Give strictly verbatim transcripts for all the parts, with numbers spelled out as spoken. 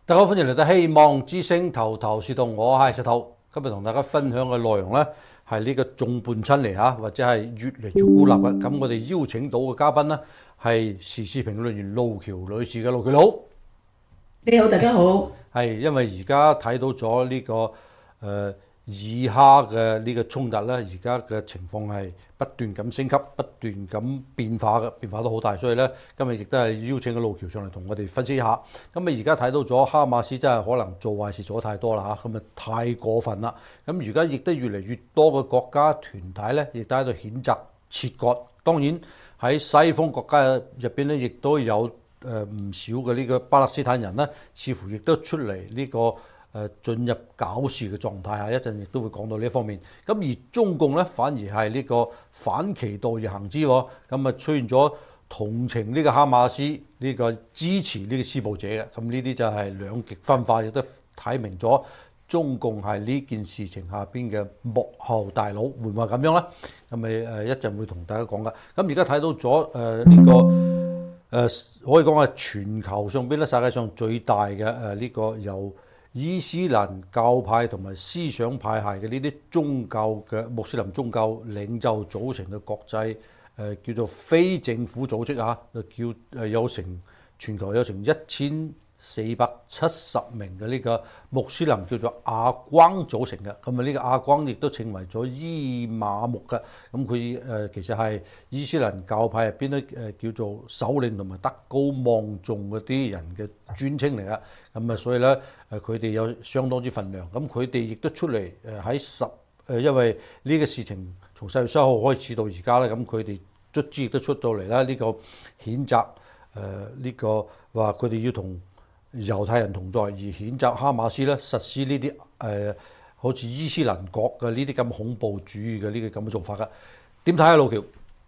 大家好，歡迎嚟到希望之聲頭頭是道，我係石頭。今日同大家分享嘅內容呢，係呢個眾叛親離嚇，或者係越嚟越孤立嘅。咁我哋邀請到嘅嘉賓呢，係時事評論員路橋女士嘅。路橋好， 你好，大家好。 係因為而家睇到咗呢、這個誒、呃、以哈嘅呢個衝突咧，而家嘅情況係不斷咁升級，不斷咁變化嘅，變化都好大，所以咧今日亦都係邀請個路橋上嚟同我哋分析一下。咁啊而家睇到咗哈馬斯真係可能做壞事做得太多啦嚇，咁啊太過分啦。咁而家亦都越嚟越多嘅國家團體咧，亦都喺度譴責切割。當然喺西方國家入邊咧，亦都有誒唔少嘅呢個巴勒斯坦人咧，似乎亦都出嚟呢、這個。誒進入搞事嘅狀態下，一陣亦都會講到呢一方面。咁而中共咧，反而係呢個反其道而行之，咁啊出現咗同情呢個哈馬斯，呢、這個支持呢個施暴者嘅。咁呢啲就係兩極分化，亦都睇明咗中共係呢件事情下邊嘅幕後大佬，會唔會咁樣咧？咁咪誒一陣會同大家講噶。咁而家睇到咗誒呢個誒、呃、可以講係全球上邊咧，世界上最大嘅誒呢個由伊斯蘭教派同埋思想派系嘅呢啲宗教嘅穆斯林宗教領袖組成嘅國際誒、呃、叫做非政府組織啊，就叫誒有成全球有成一千四百七十名嘅呢個穆斯林叫做阿光組成嘅。咁啊呢個阿光亦都稱為咗伊瑪目嘅。咁佢誒其實係伊斯蘭教派入邊咧誒叫做首領同埋德高望重嗰啲人嘅尊稱嚟嘅。咁啊所以咧誒佢哋有相當之份量。咁佢哋亦都出嚟誒喺十誒，因為呢個事情從十月三號開始到而家咧，咁佢哋卒之亦都出到嚟啦。呢、這個譴責誒呢、呃這個話佢哋要同猶太人同在，而譴責哈馬斯咧實施呢啲誒好似伊斯蘭國嘅呢啲咁恐怖主義嘅呢啲咁嘅做法嘅。點睇啊，路橋？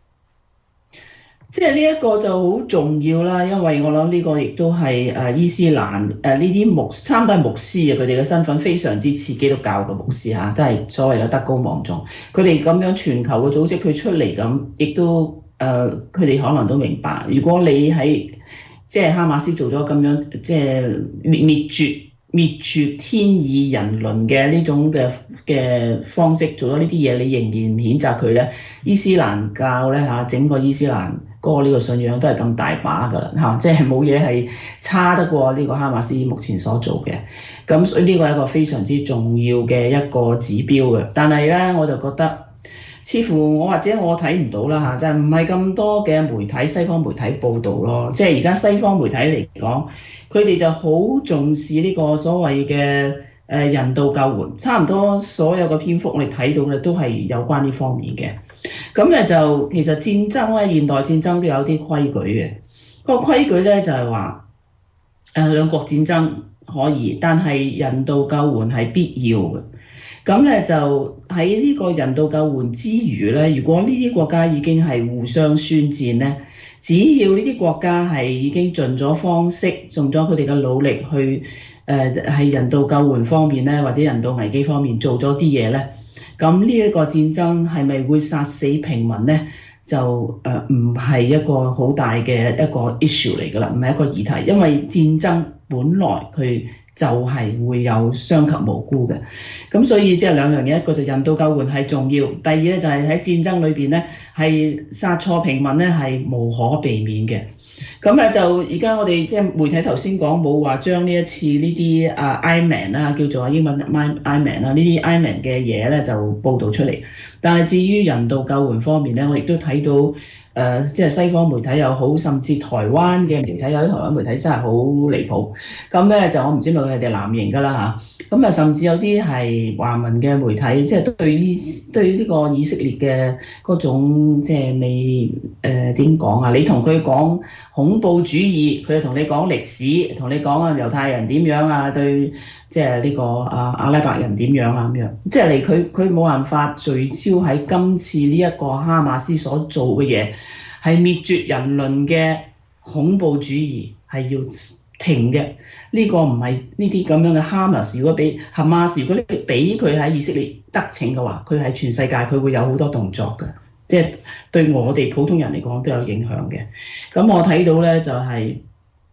即係呢一個就好重要啦，因為我諗呢個亦都係誒伊斯蘭誒呢啲牧差唔多係牧師啊，佢哋嘅身份非常之似基督教嘅牧師嚇，都係所謂嘅德高望重。佢哋咁樣全球嘅組織佢出嚟咁，亦都誒佢哋可能都明白，如果你喺即係哈馬斯做咗咁樣，即係滅滅絕滅絕天意人倫嘅呢種嘅嘅方式做咗呢啲嘢，你仍然譴責佢咧？伊斯蘭教咧嚇，整個伊斯蘭嗰個呢個信仰都係咁大把噶啦嚇，即係冇嘢係差得過呢個哈馬斯目前所做嘅。咁所以呢個係一個非常之重要嘅一個指標嘅。但係咧，我就覺得。似乎我或者我睇唔到啦嚇，就係唔係咁多嘅媒體西方媒體報導咯。即係而家西方媒體嚟講，佢哋就好重視呢個所謂嘅誒人道救援，差唔多所有嘅篇幅我哋睇到嘅都係有關呢方面嘅。咁咧就其實戰爭咧，現代戰爭都有啲規矩嘅。個規矩咧就係話誒兩國戰爭可以，但係人道救援係必要嘅。咁咧就喺呢個人道救援之餘咧，如果呢啲國家已經係互相宣戰咧，只要呢啲國家係已經盡咗方式，盡咗佢哋嘅努力去誒喺、呃、人道救援方面咧，或者人道危機方面做咗啲嘢咧，咁呢一個戰爭係咪會殺死平民咧？就誒唔係一個好大嘅一個 issue 嚟㗎啦，唔係一個議題，因為戰爭本來佢就係會有傷及無辜嘅，咁所以即係兩樣嘢，一個就人道救援係重要，第二咧就係喺戰爭裏邊咧係殺錯平民咧係無可避免嘅。咁啊就而家我哋即係媒體頭先講冇話將呢一次呢啲啊 Iman 啦，叫做英文 Iman 啦，呢啲 Iman 嘅嘢咧就報導出嚟，但係至於人道救援方面咧，我亦都睇到。誒、呃，即係西方媒體又好，甚至台灣嘅媒體有啲台灣媒體真係好離譜。咁咧就我唔知道佢哋藍營㗎啦嚇。咁啊，甚至有啲係華文嘅媒體，即係對於對於呢個以色列嘅嗰種即係未誒點講啊？你同佢講恐怖主義，佢就同你講歷史，同你講啊猶太人點樣啊，對即係呢個啊阿拉伯人點樣啊咁樣。即係你佢佢冇辦法聚焦喺今次呢一個哈馬斯所做嘅嘢。係滅絕人倫嘅恐怖主義係要停嘅，呢、這個唔係呢啲咁樣嘅哈馬斯。如果俾哈馬斯，如果你俾佢喺以色列得逞嘅話，佢喺全世界佢會有好多動作嘅，即係對我哋普通人嚟講都有影響嘅。咁我睇到咧就係、是。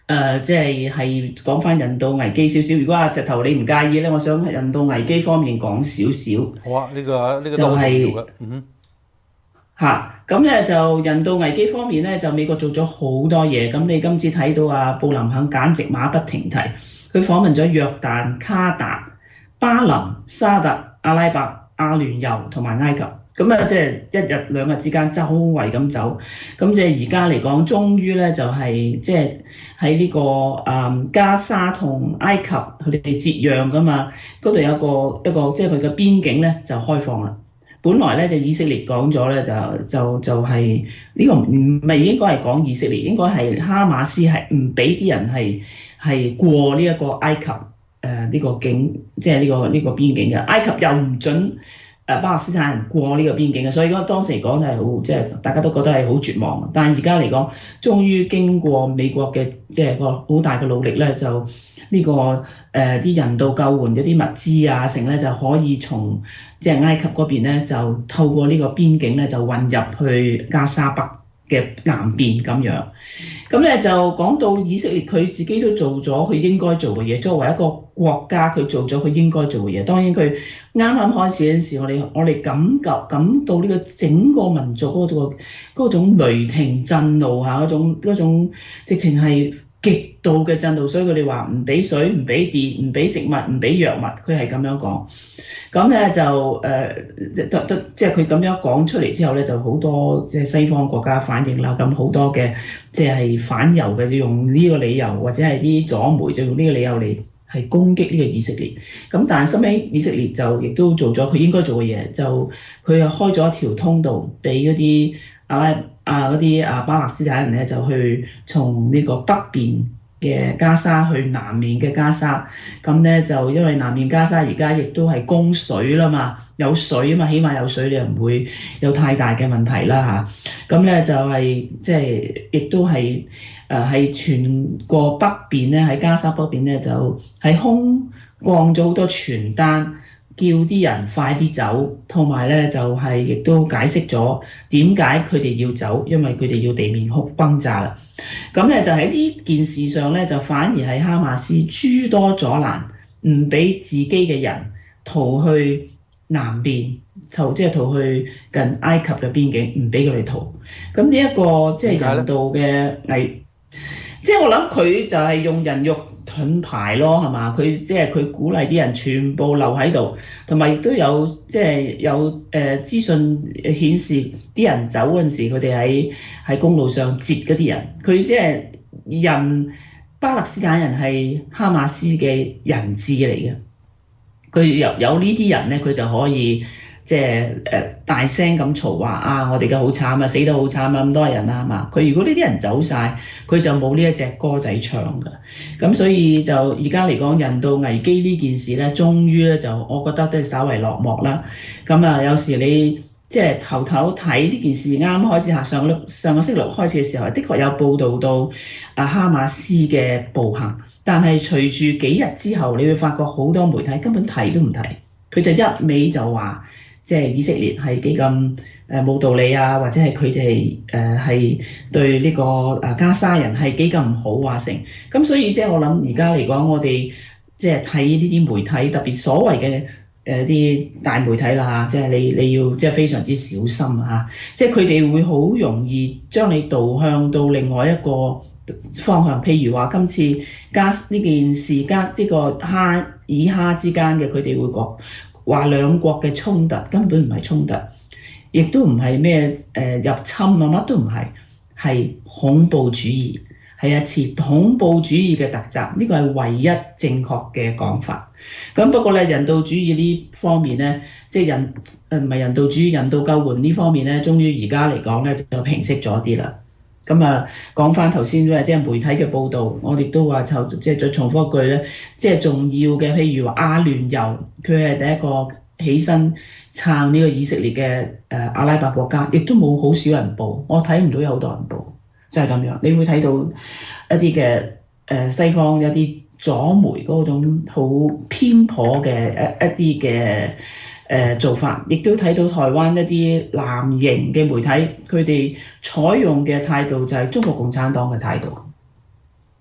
誒，即係係講翻人道危機少少。如果阿石頭你唔介意咧，我想喺人道危機方面講少少。 好啊，呢、這個呢、這個都好重要嘅。嗯哼。 嚇，咁咧就人道危機方面咧，就美國做咗好多嘢。咁你今次睇到啊，布林肯簡直馬不停蹄，佢訪問咗約旦、卡達、巴林、沙特、阿拉伯、阿聯酋同埋埃及。咁啊，即係一日兩日之間周圍咁走。咁即係而家嚟講，終於咧就係即係喺呢個誒、嗯、加沙同埃及佢哋接壤噶嘛，嗰度有個一個即係佢嘅邊境咧就開放啦。本來咧就以色列講咗咧就就就係、是、呢、這個唔係應該係講以色列，應該係哈馬斯係唔俾啲人係係過呢一個埃及誒呢、呃這個境，即係呢個呢、這個邊境嘅。埃及又唔准誒巴勒斯坦人過呢個邊境嘅，所以嗰當時嚟講係好即係大家都覺得係好絕望。但係而家嚟講，終於經過美國嘅即係個好大嘅努力咧，就呢、這個誒啲、呃、人道救援嗰啲物資啊，成咧就可以從即係埃及嗰邊咧，就透過呢個邊境咧就運入去加沙北嘅南邊咁樣。咁咧就講到以色列佢自己都做咗佢應該做嘅嘢，作為一個國家佢做咗佢應該做嘅嘢。當然佢啱啱開始嗰陣時，我哋我哋感覺感到呢個整個民族嗰、嗰個嗰種雷霆震怒嚇，嗰種嗰種直情係極度嘅震怒，所以佢哋話唔俾水、唔俾電、唔俾食物、唔俾藥物，佢係咁樣講。咁咧就誒，即係佢咁樣講出嚟之後咧，就好多即係西方國家反應啦。咁好多嘅即係反猶嘅，就用呢個理由，或者係啲左媒就用呢個理由嚟係攻擊呢個以色列。咁但係收尾以色列就亦都做咗佢應該做嘅嘢，就佢又開咗一條通道俾嗰啲阿拉啊嗰啲啊巴勒斯坦人咧，就去從呢個北邊嘅加沙去南面嘅加沙。咁咧就因為南面加沙而家亦都係供水啦嘛，有水啊嘛，起碼有水你又唔會有太大嘅問題啦嚇。咁咧就係即係亦都係誒係全個北邊咧，喺加沙北邊咧就係空降咗好多傳單，叫啲人快啲走，同埋咧就係亦都解釋咗點解佢哋要走，因為佢哋要地面空轟炸啦。咁咧就喺呢件事上咧，就反而係哈馬斯諸多阻攔，唔俾自己嘅人逃去南邊，就即係逃去近埃及嘅邊境，唔俾佢哋逃。咁呢一個即係人道嘅危，即係我諗佢就係用人肉盾牌咯，係嘛？佢即係佢鼓勵啲人全部留喺度，同埋亦都有即係有誒、呃、資訊顯示啲人走嗰陣時，佢哋喺喺公路上截嗰啲人，佢即係人巴勒斯坦人係哈馬斯嘅人質嚟嘅，佢有有呢啲人咧，佢就可以。即係誒大聲咁嘈話啊！我哋嘅好慘啊，死得好慘啊！咁多人啊嘛，佢如果呢啲人走晒，佢就冇呢一隻歌仔唱㗎。咁所以就而家嚟講，人道危機呢件事咧，終於咧就我覺得都係稍為落幕啦。咁啊，有時你即係頭頭睇呢件事啱啱開始下上個上個星期六開始嘅時候，的確有報導到啊哈馬斯嘅暴行，但係隨住幾日之後，你會發覺好多媒體根本提都唔提，佢就一味就話。即係以色列係幾咁誒冇道理啊，或者係佢哋誒係對呢個誒加沙人係幾咁唔好啊成。咁所以即係我諗而家嚟講，我哋即係睇呢啲媒體，特別所謂嘅誒啲大媒體啦，即係你你要即係非常之小心啊！即係佢哋會好容易將你導向到另外一個方向，譬如話今次加呢件事加呢個哈以哈之間嘅，佢哋會講。話兩國嘅衝突根本唔係衝突，亦都唔係咩誒入侵啊，乜都唔係，係恐怖主義，係一次恐怖主義嘅突襲，呢個係唯一正確嘅講法。咁不過咧，人道主義呢方面咧，即係人誒唔係人道主義，人道救援呢方面咧，終於而家嚟講咧就平息咗啲啦。咁啊，講翻頭先咧，即係媒體嘅報導，我哋都話就即係再重複一句咧，即係重要嘅，譬如話阿聯酋，佢係第一個起身撐呢個以色列嘅誒阿拉伯國家，亦都冇好少人報，我睇唔到有好多人報，就係咁樣。你會睇到一啲嘅誒西方一啲左媒嗰種好偏頗嘅一一啲嘅。誒、呃、做法，亦都睇到台灣一啲藍營嘅媒體，佢哋採用嘅態度就係中國共產黨嘅態度。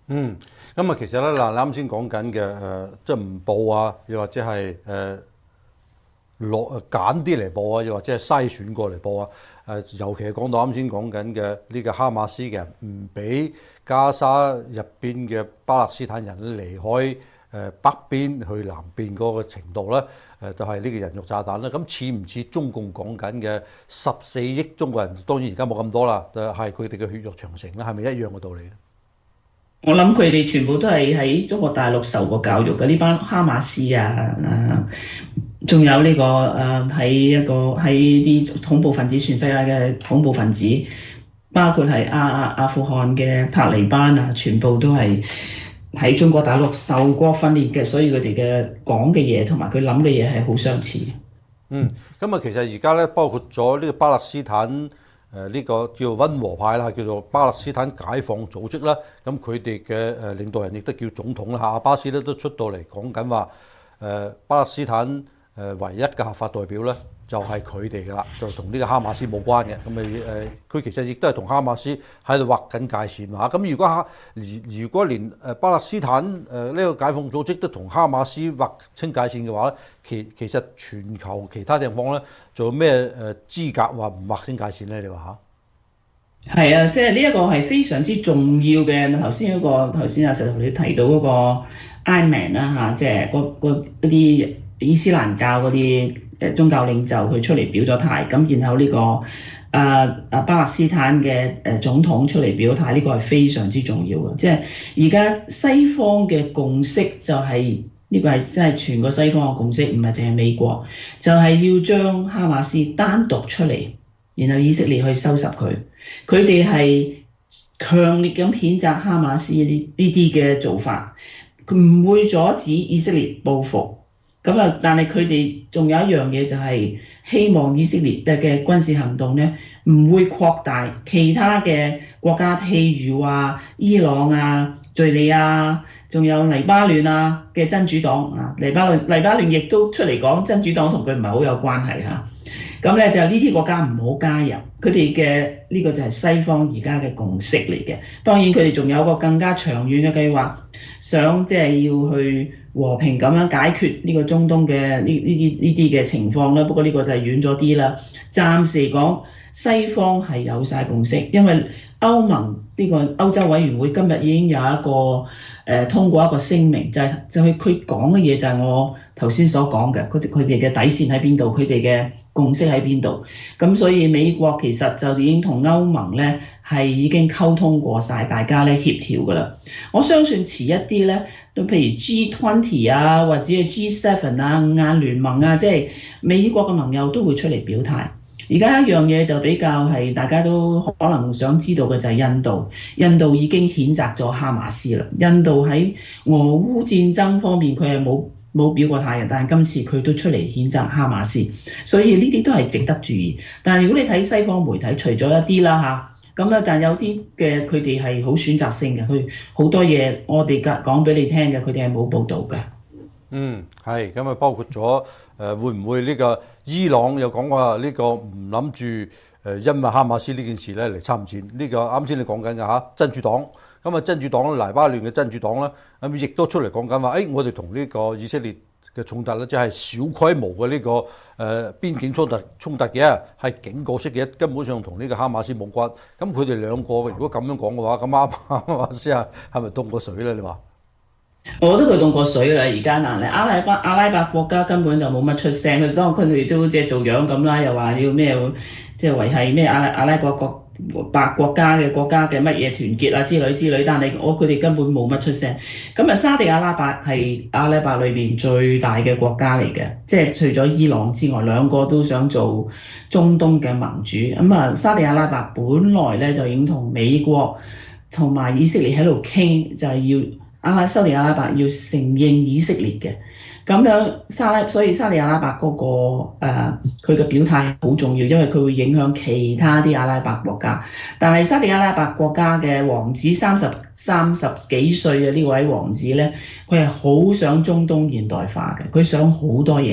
嗯，咁啊，其實咧嗱，你啱先講緊嘅誒，即係唔報啊，又或者係誒攞揀啲嚟報啊，又或者係篩選過嚟報啊。誒，尤其係講到啱先講緊嘅呢個哈馬斯嘅唔俾加沙入邊嘅巴勒斯坦人離開誒北邊去南邊嗰個程度咧，誒就係呢個人肉炸彈啦。咁似唔似中共講緊嘅十四億中國人？當然而家冇咁多啦，係佢哋嘅血肉長城咧，係咪一樣嘅道理咧？ 我諗佢哋全部都係喺中國大陸受過教育嘅呢班哈馬斯啊，誒，仲有呢個誒喺一個喺啲恐怖分子，全世界嘅恐怖分子，包括係阿阿阿富汗嘅塔利班啊，全部都係喺中國大陸受過訓練嘅，所以佢哋嘅講嘅嘢同埋佢諗嘅嘢係好相似。 嗯，咁啊，其實而家咧，包括咗呢個巴勒斯坦。誒呢個叫溫和派啦，叫做巴勒斯坦解放組織啦。咁佢哋嘅誒領導人亦都叫總統啦。阿巴斯咧都出到嚟講緊話，誒巴勒斯坦誒唯一嘅合法代表咧就係佢哋噶啦，就同呢個哈馬斯冇關嘅。咁咪誒，佢其實亦都係同哈馬斯喺度劃緊界線嚇。咁如果哈如如果連誒巴勒斯坦誒呢個解放組織都同哈馬斯劃清界線嘅話咧，其其實全球其他地方咧，仲有咩誒資格話唔劃清界線咧？你話嚇？ 係啊，即係呢一個係非常之重要嘅。頭先嗰個頭先阿石頭你提到嗰個埃曼啦嚇，即係嗰嗰啲伊斯蘭教嗰啲誒宗教領袖佢出嚟表咗態，咁然後呢、這個誒誒、啊、巴勒斯坦嘅誒總統出嚟表態，呢、這個係非常之重要嘅。即係而家西方嘅共識就係、是、呢、這個係真係全個西方嘅共識，唔係淨係美國，就係、是、要將哈馬斯單獨出嚟，然後以色列去收拾佢。佢哋係強烈咁譴責哈馬斯呢呢啲嘅做法，佢唔會阻止以色列報復。咁啊，但係佢哋仲有一樣嘢就係希望以色列嘅軍事行動咧唔會擴大其他嘅國家，譬如話伊朗啊、敍利亞，仲有黎巴嫩啊嘅真主黨啊，黎巴嫩黎巴嫩亦都出嚟講真主黨同佢唔係好有關係嚇。咁咧就呢啲國家唔好加入，佢哋嘅呢個就係西方而家嘅共識嚟嘅。當然佢哋仲有個更加長遠嘅計劃，想即係要去和平咁樣解決呢個中東嘅呢呢啲呢啲嘅情況啦。不過呢個就係遠咗啲啦。暫時講西方係有晒共識，因為歐盟呢個歐洲委員會今日已經有一個誒、呃、通過一個聲明，就係、是、就係佢講嘅嘢就係我頭先所講嘅，佢佢哋嘅底線喺邊度，佢哋嘅共識喺邊度。咁所以美國其實就已經同歐盟咧係已經溝通過晒，大家咧協調㗎啦。我相信遲一啲咧，都譬如 G 二十 啊，或者係 G 七 啊、亞聯盟啊，即係美國嘅盟友都會出嚟表態。而家一樣嘢就比較係大家都可能想知道嘅就係印度，印度已經譴責咗哈馬斯啦。印度喺俄烏戰爭方面佢係冇冇表過態嘅，但係今次佢都出嚟譴責哈馬斯，所以呢啲都係值得注意。但係如果你睇西方媒體，除咗一啲啦嚇，咁咧但有啲嘅佢哋係好選擇性嘅，佢好多嘢我哋講俾你聽嘅，佢哋係冇報導嘅。 嗯，係咁啊，包括咗誒、呃、會唔會呢個伊朗又講話呢個唔諗住誒因為哈馬斯呢件事咧嚟參戰？呢、這個啱先你講緊嘅嚇真主黨，咁啊真主黨黎巴嫩嘅真主黨咧，咁亦都出嚟講緊話，誒我哋同呢個以色列嘅衝突咧，即係小規模嘅呢、這個誒、呃、邊境衝突衝突嘅，係警告式嘅，根本上同呢個哈馬斯冇關。咁佢哋兩個如果咁樣講嘅話，咁哈哈馬斯啊係咪凍過水咧？你話？ 我覺得佢凍過水啦，而家嗱，阿拉伯阿拉伯國家根本就冇乜出聲，佢當佢哋都即係做樣咁啦，又話要咩即係維係咩阿拉阿拉伯國白國家嘅國家嘅乜嘢團結啊之類之類，但係我佢哋根本冇乜出聲。咁啊，沙地阿拉伯係阿拉伯裏邊最大嘅國家嚟嘅，即係除咗伊朗之外，兩個都想做中東嘅盟主。咁啊，沙地阿拉伯本來咧就已經同美國同埋以色列喺度傾，就係要。阿拉沙地阿拉伯要承認以色列嘅，咁樣沙拉，所以沙地阿拉伯嗰、那個佢嘅、呃、表態好重要，因為佢會影響其他啲阿拉伯國家。但係沙地阿拉伯國家嘅王子三十三十幾歲嘅呢位王子咧，佢係好想中東現代化嘅，佢想好多嘢，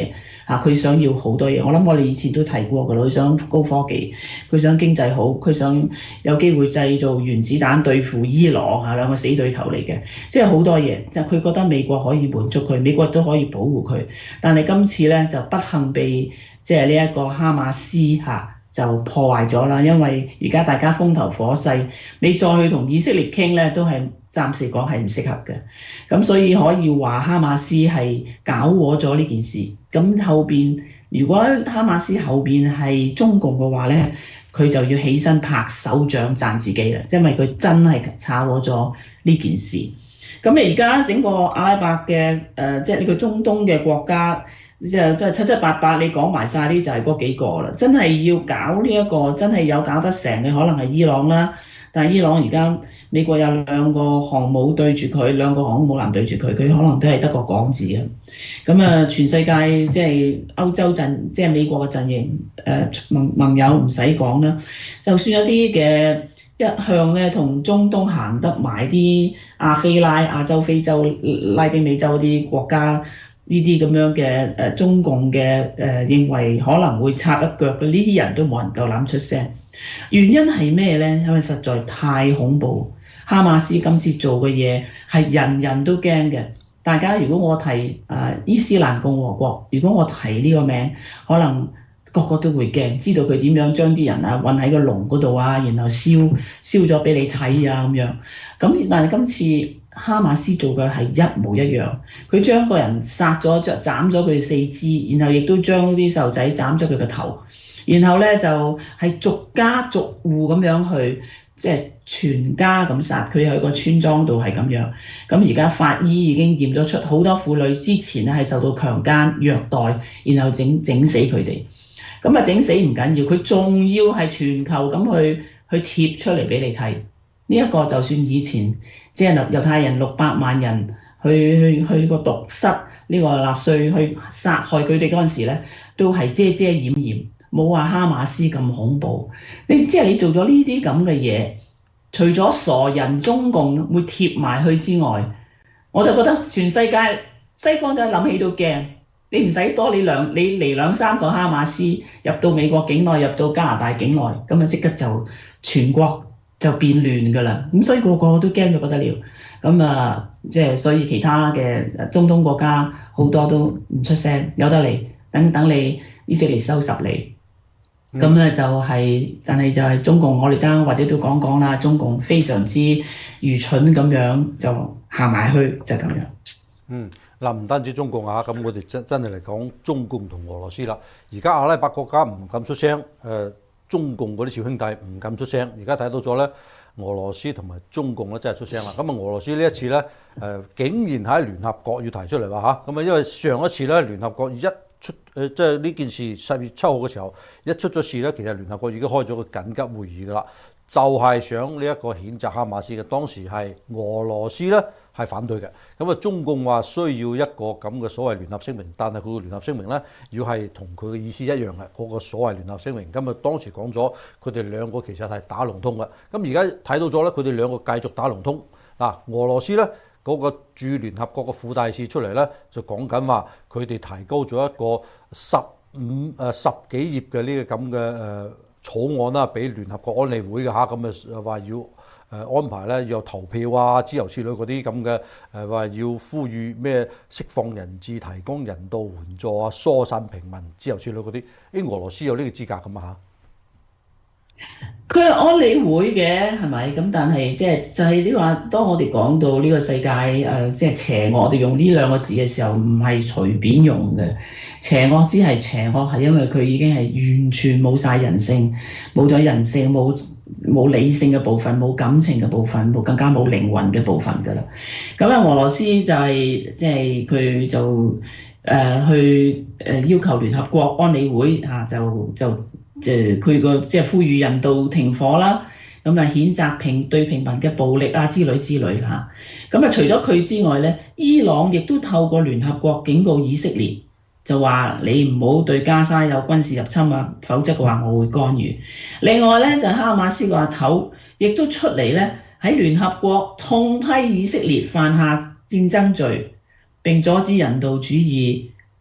嚇，佢想要好多嘢。我諗我哋以前都提過㗎啦，佢想高科技，佢想經濟好，佢想有機會製造原子彈對付伊朗嚇，兩個死對頭嚟嘅，即係好多嘢。就佢覺得美國可以滿足佢，美國都可以保護佢，但係今次咧就不幸被即係呢一個哈馬斯嚇。就破壞咗啦，因為而家大家風頭火勢，你再去同以色列傾咧，都係暫時講係唔適合嘅。咁所以可以話哈馬斯係搞禍咗呢件事。咁後邊如果哈馬斯後邊係中共嘅話咧，佢就要起身拍手掌讚自己啦，因為佢真係炒禍咗呢件事。咁你而家整個阿拉伯嘅誒，即係呢個中東嘅國家。即係即係七七八八，你講埋晒啲就係嗰幾個啦。真係要搞呢、這、一個，真係有搞得成嘅，可能係伊朗啦。但係伊朗而家美國有兩個航母對住佢，兩個航空母艦對住佢，佢可能都係得個講字嘅。咁啊，全世界即係歐洲陣，即係美國嘅陣營，誒、呃、盟盟友唔使講啦。就算有啲嘅一向咧同中東行得埋啲亞非拉、亞洲、非洲、拉丁美洲啲國家。呢啲咁樣嘅誒中共嘅誒、呃、認為可能會插一腳嘅呢啲人都冇人夠膽出聲，原因係咩咧？因為實在太恐怖，哈馬斯今次做嘅嘢係人人都驚嘅。大家如果我提誒、呃、伊斯蘭共和國，如果我提呢個名，可能個個都會驚，知道佢點樣將啲人啊韞喺個籠嗰度啊，然後燒燒咗俾你睇啊咁樣。咁但係今次哈馬斯做嘅係一模一樣，佢將個人殺咗，斬斬咗佢四肢，然後亦都將啲細路仔斬咗佢個頭，然後咧就係、是、逐家逐戶咁樣去，即係全家咁殺。佢喺個村莊度係咁樣。咁而家法醫已經驗咗出好多婦女之前咧係受到強姦虐待，然後整整死佢哋。咁啊整死唔緊要，佢仲要係全球咁去去貼出嚟俾你睇。呢、這、一個就算以前即係猶太人六百萬人去去去個毒室呢個納粹去殺害佢哋嗰陣時咧，都係遮遮掩掩，冇話哈馬斯咁恐怖。你即係你做咗呢啲咁嘅嘢，除咗傻人中共會貼埋去之外，我就覺得全世界西方仔諗起都驚。你唔使多，你兩你嚟兩三個哈馬斯入到美國境內，入到加拿大境內，咁啊即刻就全國就變亂㗎啦。咁所以個個都驚到不得了。咁啊，即係所以其他嘅中東國家好多都唔出聲，由得你等等你以色列收拾你。咁咧、嗯、就係、是，但係就係中共，我哋爭或者都講講啦。中共非常之愚蠢咁樣就行埋去，就咁樣。 嗯。嗱，唔單止中共啊，咁我哋真真係嚟講中共同俄羅斯啦。而家阿拉伯國家唔敢出聲，誒、呃、中共嗰啲小兄弟唔敢出聲。而家睇到咗咧，俄羅斯同埋中共咧真係出聲啦。咁啊，俄羅斯呢一次咧，誒、呃、竟然喺聯合國要提出嚟話嚇，咁啊，因為上一次咧聯合國一出誒，即係呢件事十月七號嘅時候一出咗事咧，其實聯合國已經開咗個緊急會議㗎啦，就係、是、想呢一個譴責哈馬斯嘅。當時係俄羅斯咧係反對嘅，咁啊中共話需要一個咁嘅所謂聯合聲明，但係佢個聯合聲明咧要係同佢嘅意思一樣嘅嗰、那個所謂聯合聲明。咁啊當時講咗佢哋兩個其實係打龍通嘅，咁而家睇到咗咧，佢哋兩個繼續打龍通。嗱，俄羅斯咧嗰、那個駐聯合國嘅副大使出嚟咧就講緊話，佢哋提高咗一個十五誒十幾頁嘅呢個咁嘅誒草案啦，俾聯合國安理會嘅嚇，咁啊話要。誒安排咧，要有投票啊，諸如此類嗰啲咁嘅誒話要呼籲咩釋放人質、提供人道援助啊、疏散平民諸如此類嗰啲。誒俄羅斯有呢個資格咁啊嚇？ 佢係安理會嘅係咪？咁但係即係就係你話，當我哋講到呢個世界誒即係邪惡，我哋用呢兩個字嘅時候，唔係隨便用嘅。邪惡只係邪惡，係因為佢已經係完全冇晒人性，冇咗人性，冇冇理性嘅部分，冇感情嘅部分，冇更加冇靈魂嘅部分㗎啦。咁啊，俄羅斯就係即係佢就誒、呃、去誒要求聯合國安理會嚇、啊、就就。即係佢個即係呼籲人道停火啦，咁啊譴責平對平民嘅暴力啊之類之類嚇。咁啊除咗佢之外咧，伊朗亦都透過聯合國警告以色列，就話你唔好對加沙有軍事入侵啊，否則嘅話我會干預。另外咧就係、哈馬斯個阿頭亦都出嚟咧喺聯合國痛批以色列犯下戰爭罪，並阻止人道主義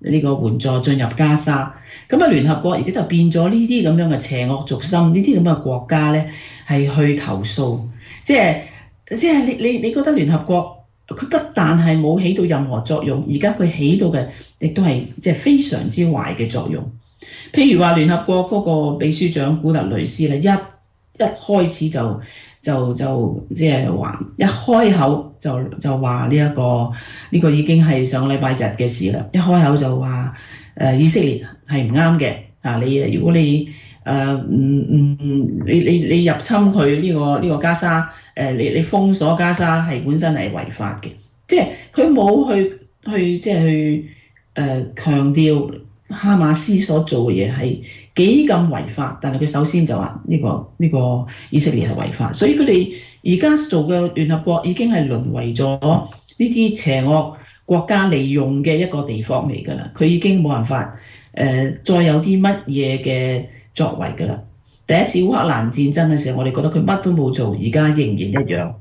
呢個援助進入加沙。咁啊，聯合國而家就變咗呢啲咁樣嘅邪惡軸心，呢啲咁嘅國家咧係去投訴，即係即係你你你覺得聯合國佢不但係冇起到任何作用，而家佢起到嘅亦都係即係非常之壞嘅作用。譬如話聯合國嗰個秘書長古特雷斯咧，一一開始就就就即係話一開口就就話呢一個呢、呢個已經係上個禮拜日嘅事啦。一開口就話誒、呃、以色列係唔啱嘅啊！你如果你誒唔唔你你你入侵佢呢、呢個呢、呢個加沙誒、呃，你你封鎖加沙係本身係違法嘅，即係佢冇去去即係去誒、呃、強調哈馬斯所做嘅嘢係幾咁違法，但係佢首先就話呢、呢個呢、呢個以色列係違法，所以佢哋而家做嘅聯合國已經係淪為咗呢啲邪惡國家利用嘅一個地方嚟㗎啦。佢已經冇辦法誒、呃、再有啲乜嘢嘅作為㗎啦。第一次烏克蘭戰爭嘅時候，我哋覺得佢乜都冇做，而家仍然一樣。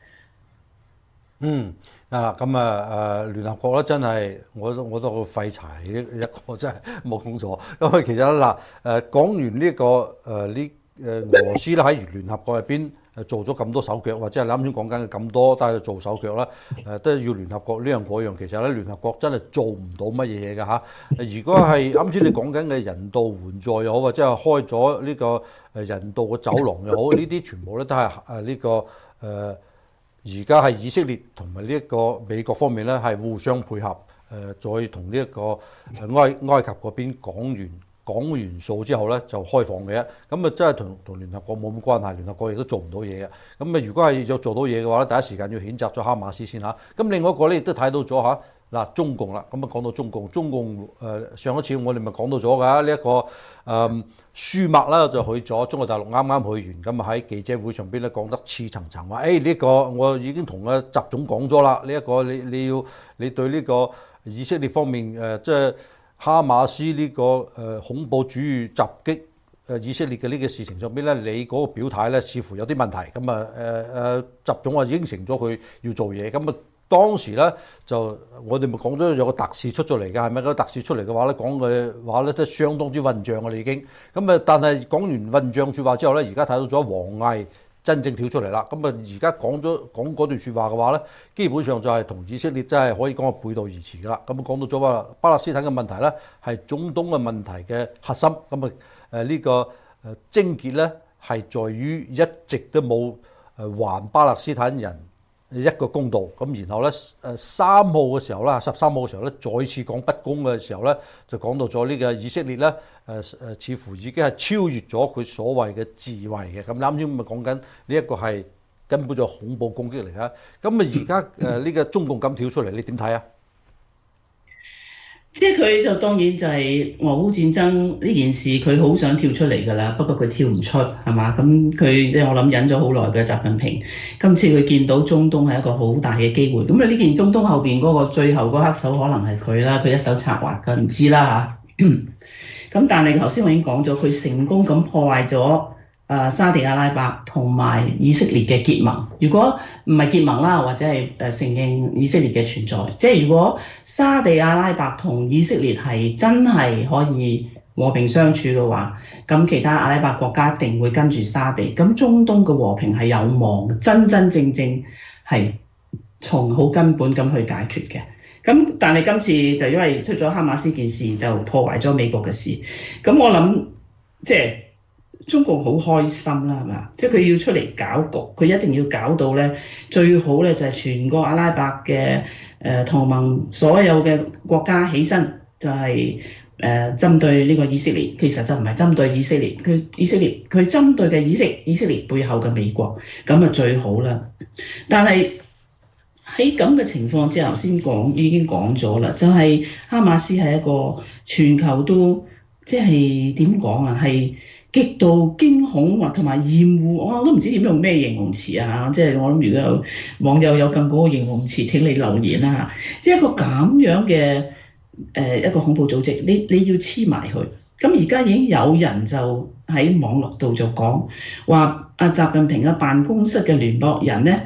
嗯。啊，咁啊誒聯合國咧真係我都我都好廢柴一一個真係冇講錯。因為其實嗱誒講完呢、呢個誒呢誒俄羅斯咧喺聯合國入邊誒做咗咁多手腳，或者係你啱先講緊嘅咁多，但係做手腳啦誒都要聯合國呢樣嗰樣。其實咧聯合國真係做唔到乜嘢嘢㗎嚇。如果係啱先你講緊嘅人道援助又好，或者係開咗呢個誒人道嘅走廊又好，呢啲全部咧都係誒呢個誒。呃而家係以色列同埋呢一個美國方面咧係互相配合，誒、呃、再同呢一個埃埃及嗰邊講完講完數之後咧就開放嘅，咁啊真係同同聯合國冇乜關係，聯合國亦都做唔到嘢嘅。咁啊如果係要做到嘢嘅話咧，第一時間要譴責咗哈馬斯先嚇。咁另外一個咧亦都睇到咗嚇嗱中共啦，咁啊講到中共，中共誒、呃、上一次我哋咪講到咗㗎呢一個誒。呃舒默啦就去咗中國大陸，啱啱去完，咁啊喺記者會上邊咧講得似層層話，誒呢個我已經同阿習總講咗啦，呢一個你你要你對呢個以色列方面誒即係哈馬斯呢個誒恐怖主義襲擊誒以色列嘅呢個事情上邊咧，你嗰個表態咧似乎有啲問題，咁啊誒誒習總話應承咗佢要做嘢，咁啊。當時咧就我哋咪講咗有個特使出咗嚟㗎，係咪？個特使出嚟嘅話咧，講嘅話咧都相當之混帳㗎啦已經。咁啊，但係講完混帳説話之後咧，而家睇到咗王毅真正跳出嚟啦。咁啊，而家講咗講嗰段説話嘅話咧，基本上就係同以色列真係可以講係背道而馳㗎啦。咁啊，講到咗話巴勒斯坦嘅問題咧係中東嘅問題嘅核心。咁啊誒呢個誒症結咧係在於一直都冇誒還巴勒斯坦人一個公道，咁然後咧誒三號嘅時候啦，十三號嘅時候咧，再次講不公嘅時候咧，就講到咗呢個以色列咧誒誒，似乎已經係超越咗佢所謂嘅自衛嘅。咁啱先咪講緊呢一個係根本就恐怖攻擊嚟㗎。咁啊而家誒呢個中共咁跳出嚟，你點睇啊？ 即係佢就當然就係俄烏戰爭呢件事，佢好想跳出嚟㗎啦。不過佢跳唔出係嘛？咁佢即係我諗忍咗好耐嘅習近平，今次佢見到中東係一個好大嘅機會。咁啊呢件中東後邊嗰個最後嗰黑手可能係佢啦，佢一手策劃㗎，唔知啦嚇。咁但係頭先我已經講咗，佢成功咁破壞咗誒沙地阿拉伯同埋以色列嘅結盟。如果唔係結盟啦，或者係誒承認以色列嘅存在，即係如果沙地阿拉伯同以色列係真係可以和平相處嘅話，咁其他阿拉伯國家一定會跟住沙地，咁中東嘅和平係有望，真真正正係從好根本咁去解決嘅。咁但係今次就因為出咗哈馬斯件事，就破壞咗美國嘅事。咁我諗即係中國好開心啦，係嘛？即係佢要出嚟搞局，佢一定要搞到咧最好咧就係全個阿拉伯嘅誒同盟所有嘅國家起身，就係誒針對呢個以色列。其實就唔係針對以色列，佢以色列佢針對嘅以色列以色列背後嘅美國，咁啊最好啦。但係喺咁嘅情況之下，先講已經講咗啦，就係哈馬斯係一個全球都即係點講啊，係極度驚恐或同埋厭惡，我都唔知點用咩形容詞啊！即係我諗，如果有網友有更高嘅形容詞，請你留言啦嚇。即係一個咁樣嘅誒一個恐怖組織，你你要黐埋佢。咁而家已經有人就喺網絡度就講話，阿習近平嘅辦公室嘅聯絡人咧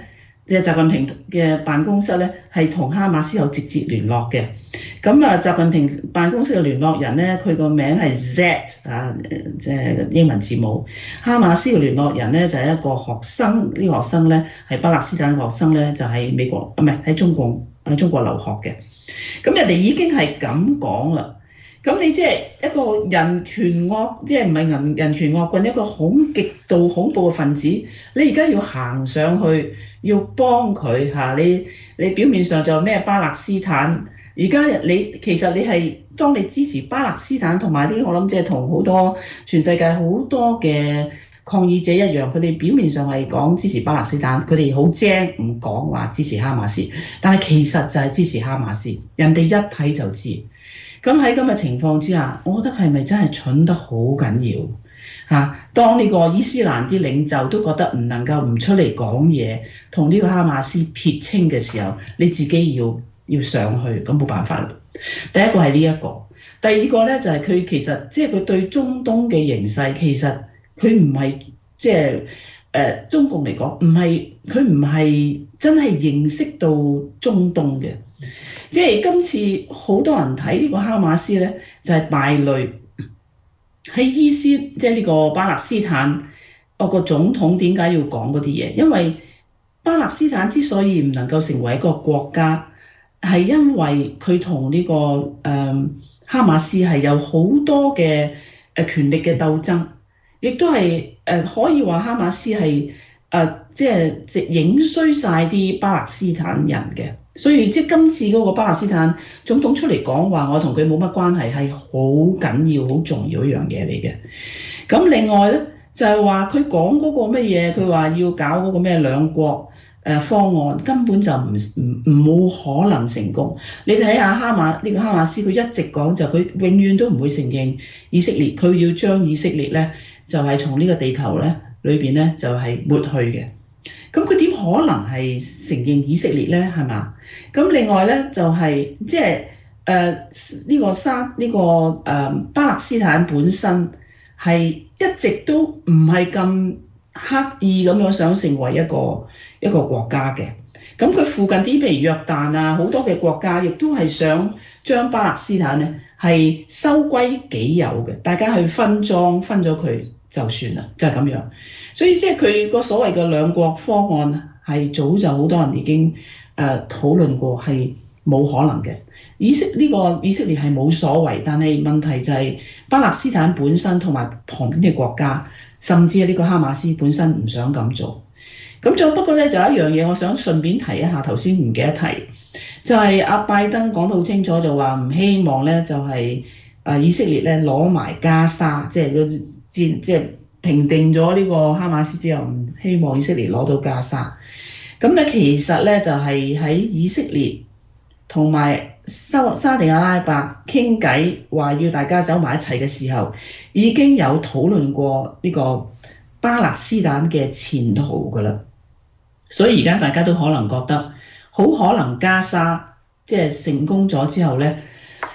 即係習近平嘅辦公室咧，係同哈馬斯有直接聯絡嘅。咁啊，習近平辦公室嘅聯絡人咧，佢個名係 Z 啊，即係英文字母。哈馬斯嘅聯絡人咧就係、是、一個學生，呢、這個學生咧係巴勒斯坦學生咧，就喺美國啊，唔係喺中國喺中國留學嘅。咁人哋已經係咁講啦。咁你即係一個人權惡，即係唔係人人權惡棍，一個恐極度恐怖嘅分子，你而家要行上去，要幫佢嚇你。你表面上就咩巴勒斯坦，而家你其實你係當你支持巴勒斯坦同埋啲我諗即係同好多全世界好多嘅抗議者一樣，佢哋表面上係講支持巴勒斯坦，佢哋好精唔講話支持哈馬斯，但係其實就係支持哈馬斯，人哋一睇就知。咁喺咁嘅情況之下，我覺得係咪真係蠢得好緊要嚇？當呢個伊斯蘭啲領袖都覺得唔能夠唔出嚟講嘢，同呢個哈馬斯撇清嘅時候，你自己要要上去，咁冇辦法啦。第一個係呢一個，第二個咧就係、是、佢其實即係佢對中東嘅形勢，其實佢唔係即係誒中共嚟講，唔係佢唔係真係認識到中東嘅。即係今次好多人睇呢個哈馬斯咧，就係、是、敗類喺伊斯，即係呢個巴勒斯坦。我個總統點解要講嗰啲嘢？因為巴勒斯坦之所以唔能夠成為一個國家，係因為佢同呢個誒、呃、哈馬斯係有好多嘅誒權力嘅鬥爭，亦都係誒、呃、可以話哈馬斯係誒即係直影衰晒啲巴勒斯坦人嘅。所以即係今次嗰個巴勒斯坦總統出嚟講話，我同佢冇乜關係，係好緊要、好重要一樣嘢嚟嘅。咁另外咧就係話佢講嗰個乜嘢，佢話要搞嗰個咩兩國誒方案，根本就唔唔冇可能成功。你睇下哈馬呢、呢個哈馬斯，佢一直講就佢永遠都唔會承認以色列，佢要將以色列咧就係從呢個地球咧裏邊咧就係抹去嘅。咁佢點可能係承認以色列咧？係嘛？咁另外咧就係即係誒呢個沙呢、呢個誒、呃、巴勒斯坦本身係一直都唔係咁刻意咁樣想成為一個一個國家嘅。咁佢附近啲譬如約旦啊，好多嘅國家亦都係想將巴勒斯坦咧係收歸己有嘅，大家去分贓分咗佢就算啦，就係、是、咁樣。所以即係佢個所謂嘅兩國方案係早就好多人已經誒、呃、討論過，係冇可能嘅。以色呢、這個以色列係冇所謂，但係問題就係巴勒斯坦本身同埋旁邊嘅國家，甚至係呢個哈馬斯本身唔想咁做。咁仲不過咧，就有一樣嘢，我想順便提一下，頭先唔記得提，就係、是、阿拜登講得好清楚，就話唔希望咧就係誒以色列咧攞埋加沙，即係個戰即係。平定咗呢個哈馬斯之後，唔希望以色列攞到加沙。咁咧其實咧就係、是、喺以色列同埋沙沙地阿拉伯傾偈，話要大家走埋一齊嘅時候，已經有討論過呢個巴勒斯坦嘅前途㗎啦。所以而家大家都可能覺得，好可能加沙即係成功咗之後咧。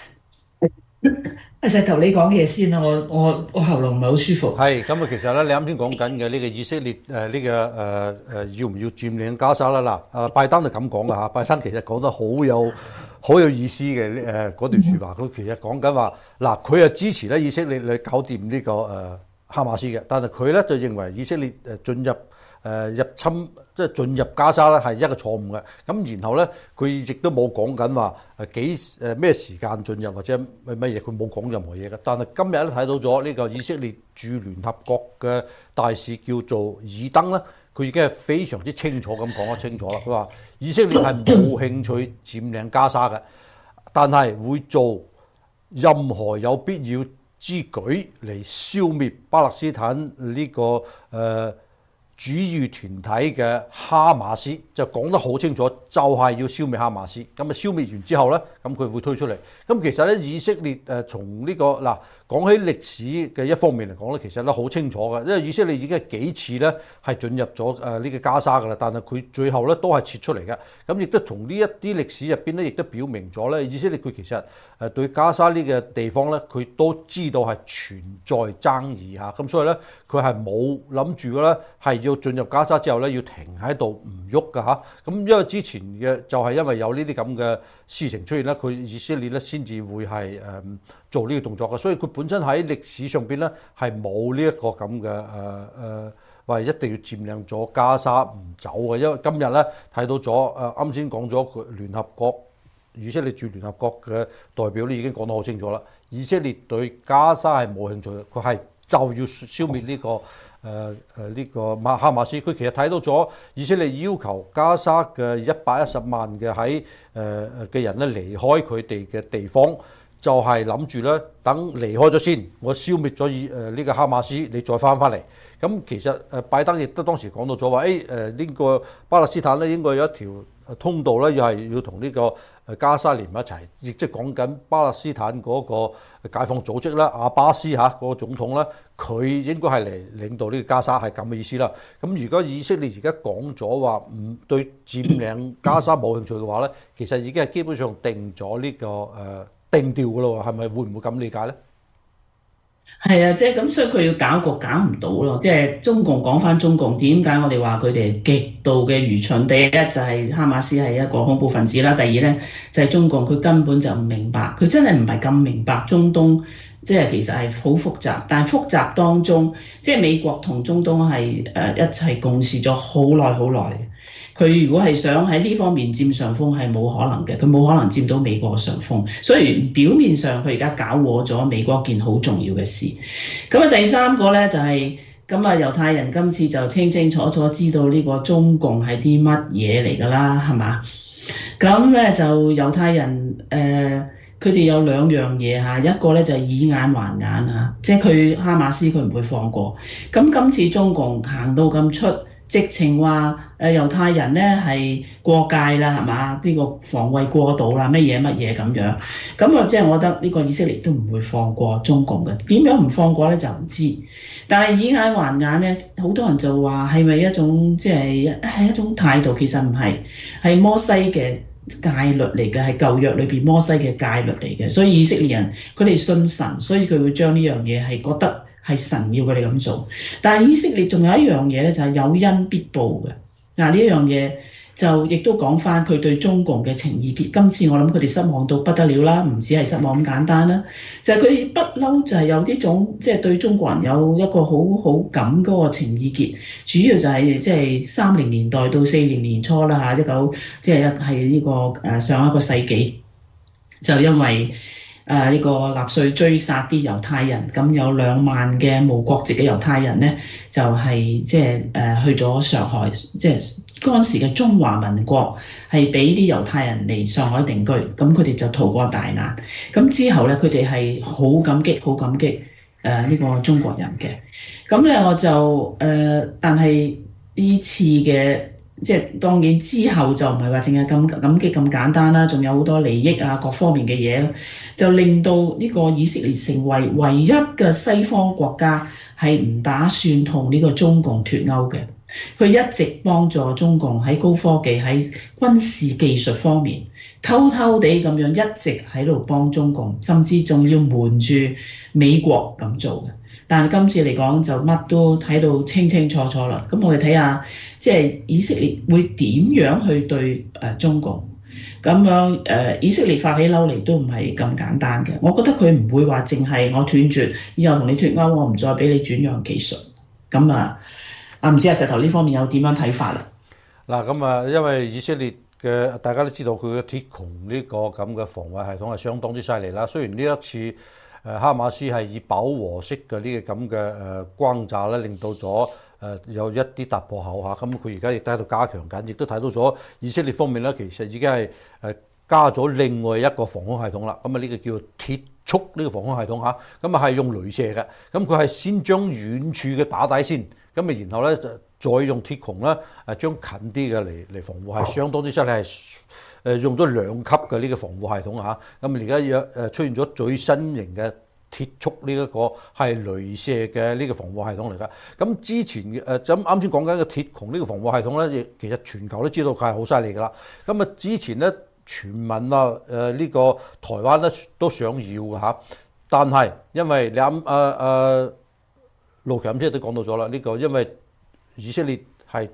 阿石頭，你講嘢先啦，我我我喉嚨唔係好舒服。 係咁啊，其實咧，你啱先講緊嘅呢個以色列誒呢、這個誒誒、呃、要唔要佔領加沙啦？嗱，啊拜登就咁講㗎嚇，拜登其實講得好有好有意思嘅誒嗰段説話。佢其實講緊話嗱，佢係支持咧以色列嚟搞掂呢、這個誒、呃、哈馬斯嘅，但係佢咧就認為以色列誒進入誒、呃、入侵。即係進入加沙咧係一個錯誤嘅，咁然後咧佢亦都冇講緊話誒幾誒咩時間進入或者乜嘢，佢冇講任何嘢嘅。但係今日咧睇到咗呢個以色列駐聯合國嘅大使叫做爾登咧，佢已經係非常之清楚咁講得清楚啦。佢話以色列係冇興趣佔領加沙嘅，但係會做任何有必要之舉嚟消滅巴勒斯坦呢、這個誒。呃主義團體嘅哈馬斯就講得好清楚，就係、是、要消滅哈馬斯。咁啊，消滅完之後咧，咁佢會推出嚟。咁其實咧，以色列誒從呢個嗱講起歷史嘅一方面嚟講咧，其實咧好清楚嘅，因為以色列已經係幾次咧係進入咗誒呢個加沙㗎啦，但係佢最後咧都係撤出嚟嘅。咁亦都從呢一啲歷史入邊咧，亦都表明咗咧，以色列佢其實誒對加沙呢個地方咧，佢都知道係存在爭議嚇。咁所以咧，佢係冇諗住嘅咧係要進入加沙之後咧，要停喺度唔喐㗎嚇。咁因為之前嘅就係因為有呢啲咁嘅事情出現咧，佢以色列咧先至會係誒、嗯、做呢個動作嘅，所以佢本身喺歷史上邊咧係冇呢一個咁嘅誒誒話一定要佔領咗加沙唔走嘅，因為今日咧睇到咗誒啱先講咗佢聯合國以色列駐聯合國嘅代表咧已經講得好清楚啦，以色列對加沙係冇興趣嘅，佢係就要消滅呢、這個。誒誒呢個馬哈馬斯，佢其實睇到咗以色列要求加沙嘅一百一十萬嘅喺誒誒嘅人咧離開佢哋嘅地方，就係諗住咧等離開咗先，我消滅咗以誒呢個哈馬斯，你再翻翻嚟。咁其實誒拜登亦都當時講到咗話，誒誒呢個巴勒斯坦咧應該有一條通道咧，又係要同呢個誒加沙連埋一齊，亦即係講緊巴勒斯坦嗰個解放組織啦，阿巴斯嚇嗰個總統啦，佢應該係嚟領導呢個加沙，係咁嘅意思啦。咁如果以色列而家講咗話唔對佔領加沙冇興趣嘅話咧，其實已經係基本上定咗呢、這個誒、呃、定調㗎咯喎，係咪會唔會咁理解咧？ 係啊，即係咁，所以佢要搞個搞唔到咯。即係中共講翻中共，點解我哋話佢哋極度嘅愚蠢？第一就係哈馬斯係一個恐怖分子啦，第二咧就係中共佢根本就唔明白，佢真係唔係咁明白中東，即係其實係好複雜。但係複雜當中，即係美國同中東係誒一齊共事咗好耐好耐。佢如果係想喺呢方面佔上風係冇可能嘅，佢冇可能佔到美國嘅上風。所以表面上佢而家搞禍咗美國一件好重要嘅事。咁啊第三個咧就係咁啊猶太人今次就清清楚楚知道呢個中共係啲乜嘢嚟㗎啦，係嘛？咁咧就猶太人誒佢哋有兩樣嘢嚇，一個咧就係以眼還眼啊，即係佢哈馬斯佢唔會放過。咁今次中共行到咁出。直情話誒猶太人咧係過界啦，係嘛？呢個防衛過度啦，乜嘢乜嘢咁樣。咁啊，即係我覺得呢個以色列都唔會放過中共嘅。點樣唔放過咧就唔知。但係以眼還眼咧，好多人就話係咪一種即係係一種態度？其實唔係，係摩西嘅戒律嚟嘅，係舊約裏邊摩西嘅戒律嚟嘅。所以以色列人佢哋信神，所以佢會將呢樣嘢係覺得。係神要佢哋咁做，但係以色列仲有一樣嘢咧，就係有因必報嘅。嗱呢一樣嘢就亦都講翻佢對中共嘅情意結。今次我諗佢哋失望到不得了啦，唔止係失望咁簡單啦，就係佢哋不嬲就係有呢種即係對中國人有一個好好感嗰個情意結。主要就係即係三零年代到四零年初啦嚇，一九即係一係呢個誒上一個世紀，就因為。誒呢、呃這個納粹追殺啲猶太人，咁有兩萬嘅無國籍嘅猶太人咧，就係即係誒去咗上海，即係嗰陣時嘅中華民國係俾啲猶太人嚟上海定居，咁佢哋就逃過大難。咁之後咧，佢哋係好感激、好感激誒呢、呃這個中國人嘅。咁咧我就誒、呃，但係呢次嘅。即係當然之後就唔係話淨係咁感激咁簡單啦，仲有好多利益啊各方面嘅嘢啦，就令到呢個以色列成為唯一嘅西方國家係唔打算同呢個中共脫鈎嘅。佢一直幫助中共喺高科技喺軍事技術方面偷偷地咁樣一直喺度幫中共，甚至仲要瞞住美國咁做嘅。但係今次嚟講就乜都睇到清清楚楚啦。咁我哋睇下，即係以色列會點樣去對誒中共咁樣誒？以色列發起嬲嚟都唔係咁簡單嘅。我覺得佢唔會話淨係我斷絕，以後同你脫鈎，我唔再俾你轉讓技術。咁啊，啊唔知阿石頭呢方面有點樣睇法啦？ 嗱，咁啊，因為以色列嘅大家都知道佢嘅鐵穹呢個咁嘅防衛系統係相當之犀利啦。雖然呢一次，誒哈馬斯係以飽和式嘅呢個咁嘅誒轟炸咧，令到咗誒有一啲突破口嚇，咁佢而家亦都喺度加強緊，亦都睇到咗以色列方面咧，其實已經係誒加咗另外一個防空系統啦。咁啊呢個叫鐵束呢個防空系統嚇，咁啊係用雷射嘅，咁佢係先將遠處嘅打底先，咁啊然後咧就再用鐵穹咧誒將近啲嘅嚟嚟防護，係相當之犀利，係誒用咗兩級嘅呢個防護系統嚇。咁而家有誒出現咗最新型嘅鐵束呢一個係雷射嘅呢個防護系統嚟㗎。咁之前嘅誒就啱先講緊嘅鐵穹呢個防護系統咧，亦其實全球都知道佢係好犀利㗎啦。咁啊之前咧傳聞啊誒呢個台灣咧都想要㗎嚇，但係因為你啱誒誒陸強即係都講到咗啦，呢個因為以色列係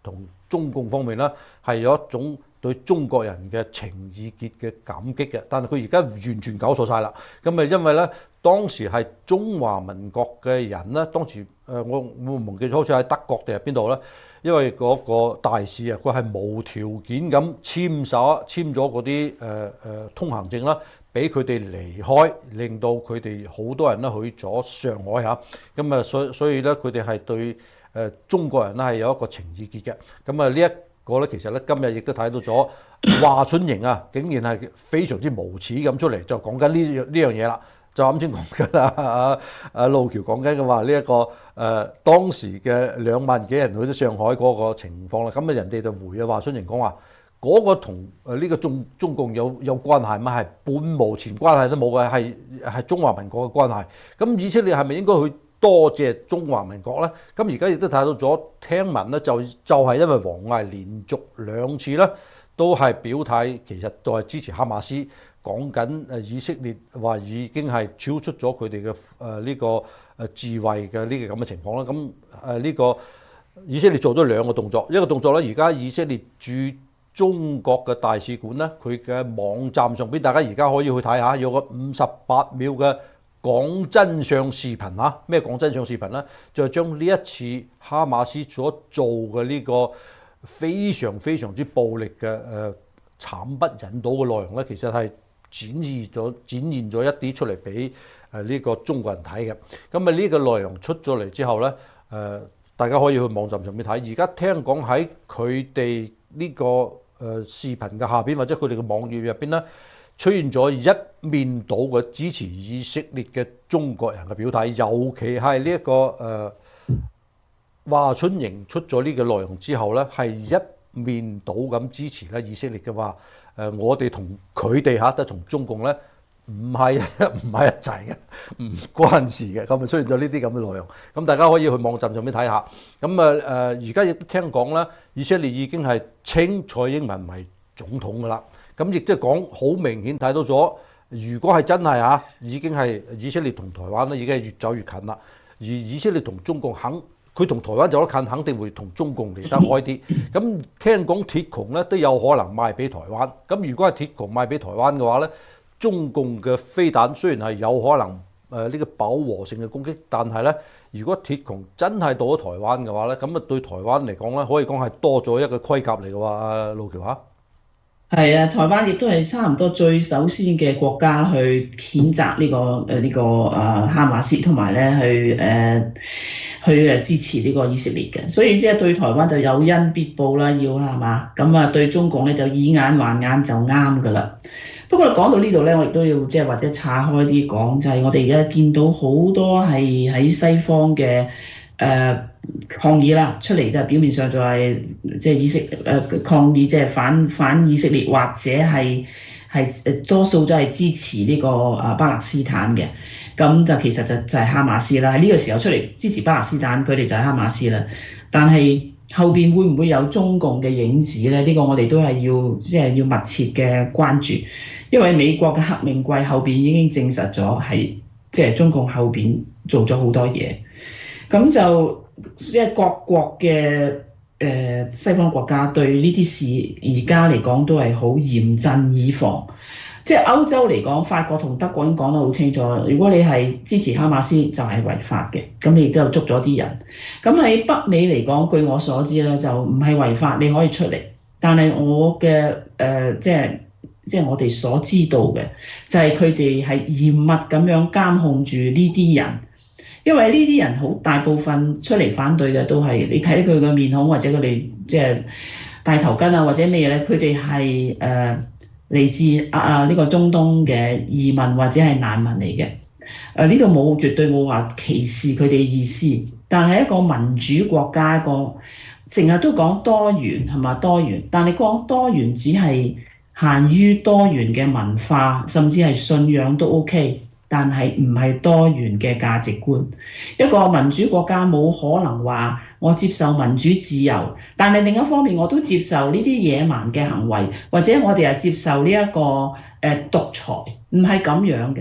同中共方面咧係有一種對中國人嘅情意結嘅感激嘅，但係佢而家完全搞錯晒啦。咁啊，因為咧當時係中華民國嘅人咧，當時誒我我忘記咗，好似喺德國定係邊度咧？因為嗰個大使啊，佢係無條件咁簽手簽咗嗰啲誒誒通行證啦，俾佢哋離開，令到佢哋好多人咧去咗上海嚇。咁啊，所所以咧，佢哋係對誒中國人咧係有一個情意結嘅。咁啊，呢一個咧，其實咧今日亦都睇到咗華春瑩啊，竟然係非常之無恥咁出嚟，就講緊呢樣呢樣嘢啦。就啱先講緊啦，阿阿路橋講緊嘅話呢一個誒、呃、當時嘅兩萬幾人去咗上海嗰個情況啦，咁啊人哋就回啊華春瑩講話嗰個同誒呢個中中共有有關係嗎？係半毛錢關係都冇嘅，係係中華民國嘅關係。咁以色列係咪應該去多謝中華民國咧？咁而家亦都睇到咗，聽聞咧就就係因為王毅連續兩次咧都係表態，其實都係支持哈馬斯。講緊誒以色列話已經係超出咗佢哋嘅誒呢個誒智慧嘅呢個咁嘅情況啦。咁誒呢個以色列做咗兩個動作，一個動作咧，而家以色列駐中國嘅大使館咧，佢嘅網站上邊，大家而家可以去睇下，有個五十八秒嘅講真相視頻嚇。咩講真相視頻咧？就係將呢一次哈馬斯所做嘅呢個非常非常之暴力嘅誒慘不忍睹嘅內容咧，其實係展示咗展現咗一啲出嚟俾誒呢個中國人睇嘅。咁啊呢個內容出咗嚟之後咧，誒大家可以去網站上面睇。而家聽講喺佢哋呢個誒視頻嘅下邊或者佢哋嘅網頁入邊咧，出現咗一面倒嘅支持以色列嘅中國人嘅表態，尤其係呢一個誒華春瑩出咗呢個內容之後咧，係一面倒咁支持咧以色列嘅話。誒、呃，我哋同佢哋嚇得同中共咧唔係唔係一齊嘅，唔關事嘅。咁啊出現咗呢啲咁嘅內容，咁大家可以去網站上面睇下。咁啊誒，而家亦都聽講啦，以色列已經係稱蔡英文為總統噶啦。咁亦即係講好明顯睇到咗，如果係真係嚇，已經係以色列同台灣咧已經係越走越近啦。而以色列同中共肯。佢同台灣走得近，肯定會同中共離得開啲。咁聽講鐵穹咧都有可能賣俾台灣。咁如果係鐵穹賣俾台灣嘅話咧，中共嘅飛彈雖然係有可能誒呢、呃這個飽和性嘅攻擊，但係咧，如果鐵穹真係到咗台灣嘅話咧，咁啊對台灣嚟講咧，可以講係多咗一個盔甲嚟嘅喎。阿路橋嚇。 係啊，台灣亦都係差唔多最首先嘅國家去譴責呢、這個誒呢、呃這個誒、呃、哈馬斯，同埋咧去誒。呃去誒支持呢個以色列嘅，所以即係對台灣就有恩必報啦，要係嘛？咁啊對中共咧就以眼還眼就啱噶啦。不過講到呢度咧，我亦都要即係或者岔開啲講，就係、是、我哋而家見到好多係喺西方嘅誒、呃、抗議啦，出嚟就係表面上就係即係以色誒、呃、抗議，即係反反以色列，或者係係誒多數都係支持呢個啊巴勒斯坦嘅。咁就其實就就係哈馬斯啦，喺呢個時候出嚟支持巴勒斯坦，佢哋就係哈馬斯啦。但係後邊會唔會有中共嘅影子咧？呢、這個我哋都係要即係、就是、要密切嘅關注，因為美國嘅黑命貴後邊已經證實咗係即係中共後邊做咗好多嘢。咁就即係各國嘅誒、呃、西方國家對呢啲事而家嚟講都係好嚴陣以防。即係歐洲嚟講，法國同德國已經講得好清楚。如果你係支持哈馬斯，就係違法嘅。咁你亦都有捉咗啲人。咁喺北美嚟講，據我所知咧，就唔係違法，你可以出嚟。但係我嘅誒、呃，即係即係我哋所知道嘅，就係佢哋係嚴密咁樣監控住呢啲人。因為呢啲人好大部分出嚟反對嘅都係你睇佢嘅面孔或者佢哋即係戴頭巾啊或者咩嘢咧，佢哋係誒。呃嚟自啊啊呢個中東嘅移民或者係難民嚟嘅，誒呢度冇絕對冇話歧視佢哋嘅意思，但係一個民主國家，一個成日都講多元係嘛多元，但係講多元只係限於多元嘅文化，甚至係信仰都 OK，但係唔係多元嘅價值觀。一個民主國家冇可能話我接受民主自由，但係另一方面我都接受呢啲野蠻嘅行為，或者我哋係接受呢、這、一個誒、呃、獨裁，唔係咁樣嘅。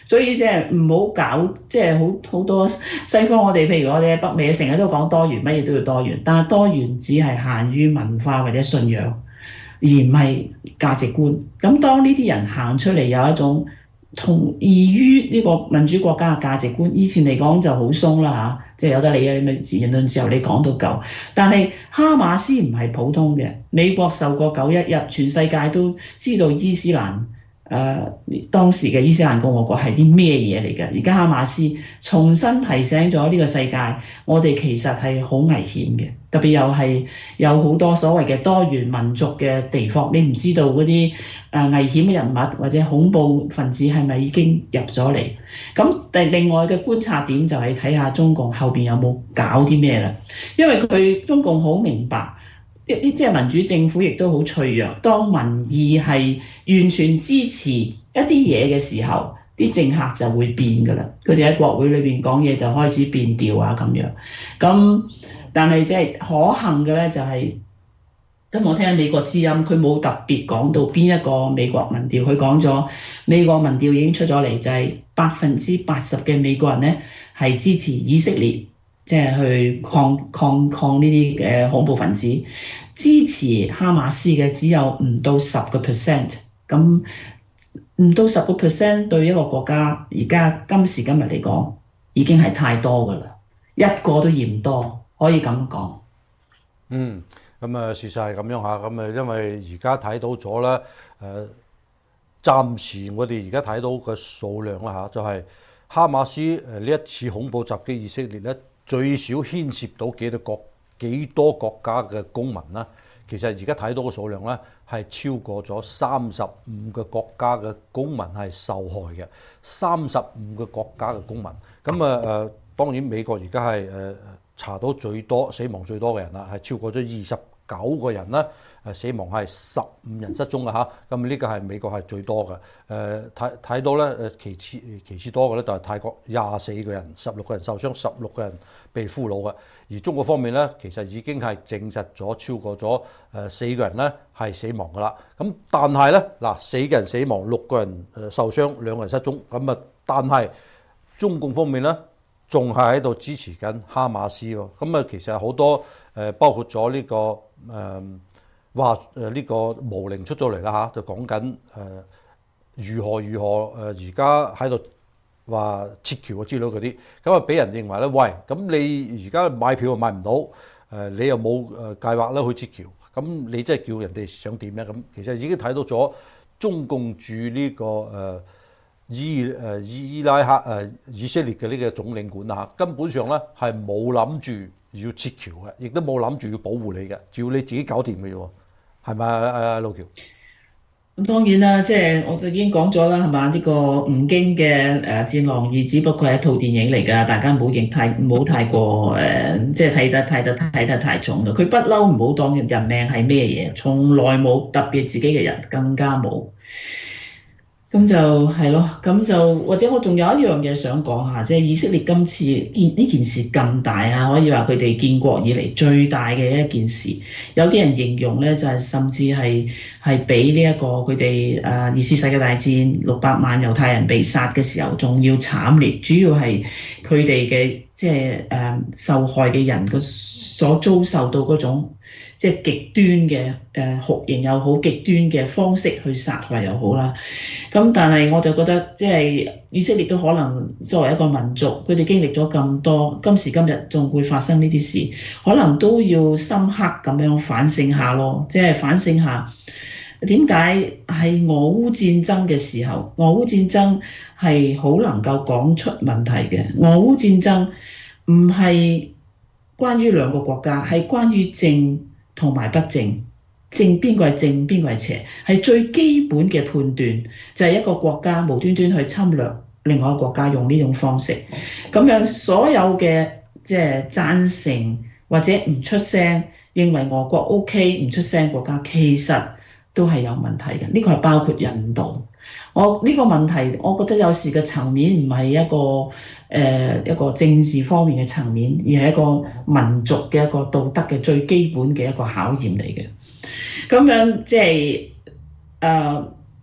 所以即係唔好搞，即係好好多西方我哋譬如我哋喺北美成日都講多元，乜嘢都要多元，但係多元只係限於文化或者信仰，而唔係價值觀。咁當呢啲人行出嚟有一種同異於呢個民主國家嘅價值觀，以前嚟講就好鬆啦嚇，即係有得你嘅咩言論自由，你講到夠。但係哈馬斯唔係普通嘅，美國受過九一一，全世界都知道伊斯蘭。誒、呃、當時嘅伊斯蘭共和國係啲咩嘢嚟嘅？而家哈馬斯重新提醒咗呢個世界，我哋其實係好危險嘅，特別又係有好多所謂嘅多元民族嘅地方，你唔知道嗰啲誒危險嘅人物或者恐怖分子係咪已經入咗嚟？咁第另外嘅觀察點就係睇下中共後邊有冇搞啲咩啦，因為佢中共好明白。一啲即係民主政府亦都好脆弱，當民意係完全支持一啲嘢嘅時候，啲政客就會變㗎啦。佢哋喺國會裏邊講嘢就開始變調啊咁樣。咁但係即係可幸嘅咧，就係咁我聽美國之音，佢冇特別講到邊一個美國民調，佢講咗美國民調已經出咗嚟，就係百分之八十嘅美國人咧係支持以色列。即係去抗抗抗呢啲嘅恐怖分子，支持哈馬斯嘅只有唔到十個 percent， 咁唔到十個 percent 對一個國家而家今時今日嚟講已經係太多㗎啦，一個都嫌多，可以咁講。 嗯，咁啊事實係咁樣嚇，咁啊因為而家睇到咗咧，誒、呃、暫時我哋而家睇到嘅數量啦嚇，就係、是、哈馬斯誒呢一次恐怖襲擊以色列咧。最少牽涉到幾多國幾多國家嘅公民啦？其實而家睇到嘅數量咧，係超過咗三十五個國家嘅公民係受害嘅，三十五個國家嘅公民。咁啊誒，當然美國而家係誒查到最多死亡最多嘅人啦，係超過咗二十九個人啦。誒死亡係十五人失蹤啦嚇，咁呢個係美國係最多嘅。誒睇睇到咧誒其次其次多嘅咧就係泰國廿四個人，十六個人受傷，十六個人被俘虜嘅。而中國方面咧，其實已經係證實咗超過咗誒四個人咧係死亡㗎啦。咁但係咧嗱，四個人死亡，六個人誒受傷，兩個人失蹤。咁啊，但係中共方面咧仲係喺度支持緊哈馬斯喎。咁啊，其實好多誒包括咗呢個誒。呃話誒呢個毛寧出咗嚟啦嚇，就講緊誒如何如何誒而家喺度話撤僑啊之類嗰啲，咁啊俾人認為咧，喂，咁你而家買票又買唔到，誒你又冇誒計劃咧去撤僑，咁你真係叫人哋想點咧？咁其實已經睇到咗中共駐呢個誒伊誒伊拉克誒以色列嘅呢個總領館啊，根本上咧係冇諗住要撤僑嘅，亦都冇諗住要保護你嘅，只要你自己搞掂嘅啫。係咪啊？阿路橋咁當然啦，即係我哋已經講咗啦，係嘛？呢個吳京嘅誒《戰狼二》只不過係一套電影嚟㗎，大家唔好認太唔好太過誒，即係睇得睇得睇得太重啦。佢不嬲唔好當人命係咩嘢，從來冇，特別自己嘅人更加冇。咁就係咯，咁就或者我仲有一樣嘢想講下，即係以色列今次件呢件事咁大啊，可以話佢哋建國以嚟最大嘅一件事。有啲人形容咧，就係甚至係係比呢一個佢哋誒二次世界大戰六百萬猶太人被殺嘅時候仲要慘烈。主要係佢哋嘅即係誒受害嘅人個所遭受到嗰種。即係極端嘅誒酷刑又好，極端嘅方式去殺害又好啦。咁但係我就覺得，即係以色列都可能作為一個民族，佢哋經歷咗咁多，今時今日仲會發生呢啲事，可能都要深刻咁樣反省下咯。即係反省下點解係俄烏戰爭嘅時候，俄烏戰爭係好能夠講出問題嘅。俄烏戰爭唔係關於兩個國家，係關於正同埋不正，正邊個係正邊個係邪，係最基本嘅判斷，就係、是、一個國家無端端去侵略另外一個國家，用呢種方式，咁樣所有嘅即係贊成或者唔出聲，認為俄國 OK 唔出聲國家，其實都係有問題嘅。呢、這個係包括印度。我呢、這個問題，我覺得有時嘅層面唔係一個誒、呃、一個政治方面嘅層面，而係一個民族嘅一個道德嘅最基本嘅一個考驗嚟嘅。咁樣即係誒，而